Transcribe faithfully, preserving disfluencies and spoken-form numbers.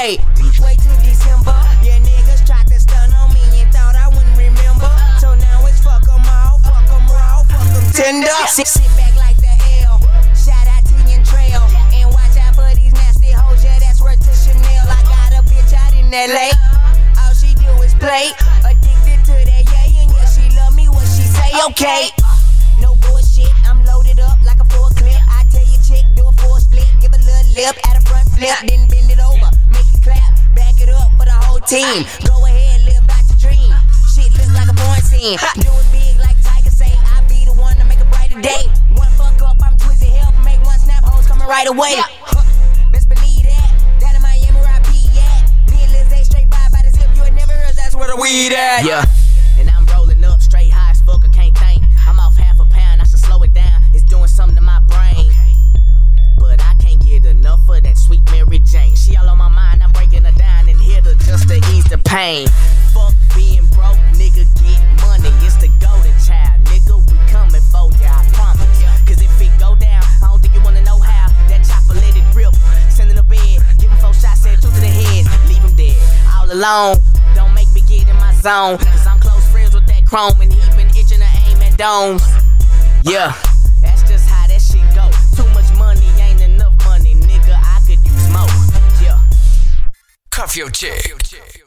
Hey, wait till December. Yeah, niggas tried to stun on me and thought I wouldn't remember. So now it's fuck 'em all, fuck 'em raw, fuck 'em tender. Sit, sit back like the L. Shout out to your trail. And watch out for these nasty hoes. Yeah, that's worth to Chanel. I got a bitch out in L A. All she do is play. Addicted to that, yeah, and yeah, she love me when she say okay. No bullshit, I'm loaded up like a full clip. I tell you, chick, do a full split. Give a little lip at a front flip, then bend it over. Make it clap, back it up for the whole team. Go ahead, live out your dream. Shit look like a porn scene. Do it big like Tiger say. I be the one to make a brighter day. One fuck up, I'm Twizzy Help. Make one snap, hoes coming right away. Huh, best believe that. That in Miami where I be at. Me and Liz A straight by by the zip. You ain't never heard that's where the weed at. Yeah, and I'm rolling up straight high as fuck. I can't think. I'm off half a pound, I should slow it down. It's doing something to my brain. But I can't get enough of that sweet Mary Jane. She all on my mind, I'm breaking her down and hit her just to ease the pain. Fuck being broke, nigga, get money. It's the golden child, nigga, we coming for ya, I promise. Cause if it go down, I don't think you wanna know how. That chopper let it rip, send him to bed. Give him four shots, said two to the head. Leave him dead, all alone. Don't make me get in my zone. Cause I'm close friends with that chrome and he been itching to aim at domes. Yeah, that's just how that shit go. Too much money ain't enough money, nigga, I could use more. Yeah. Cuff your chick.